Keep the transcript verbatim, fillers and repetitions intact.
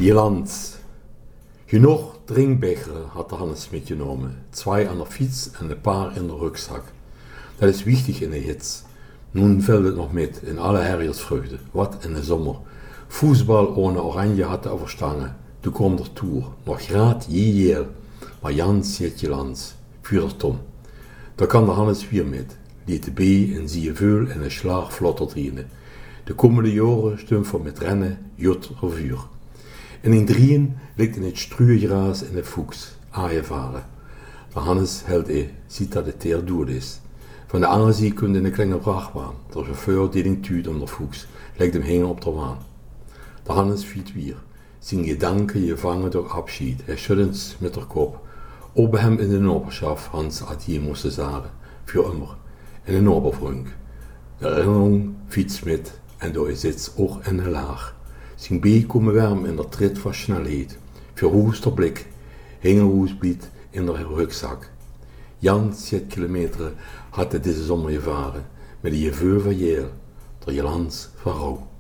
Jylans. Genoeg drinkbecheren had de Hannes mitgenomen. Zwei aan de fiets en een paar in de rugzak. Dat is wichtig in de hits. Nun fällt het nog met in alle herriersvruchten. Wat in de zomer. Fußball ohne Oranje had de overstangen. Toen kwam de Tour. Nog graad jejeel. Maar Jans jet Jylans. Vuur Tom. Daar kan de Hannes weer met. Liet de B en zie je veel en een slaag vlotter drienen. De komende jaren stumfen met rennen, jut of vuur. En in drieën ligt in het struurgras en de fuchs, aaien varen. De Hannes held e, ziet dat het teer dood is. Van de andere zie kunt in de kleine vrachtbaan. De chauffeur deed een tuut om de fuchs, legt hem heen op de waan. De Hannes fiet weer. Zijn gedanken je vangen door abschied. Hij schudt met de kop. Op hem in de noberschaf Hans adieu moesten zagen. Voor immer. En een nobervronk. De herinnering fiets met en door je zit ook in de laag. Zijn been komen warm in de trit van snelheid. Voor hoester blik. Hengelhoesbiet in de rugzak. Jan zet kilometer had hij deze zomer gevaren. Met die geveur van Jeel. Door Jylans van Rauw.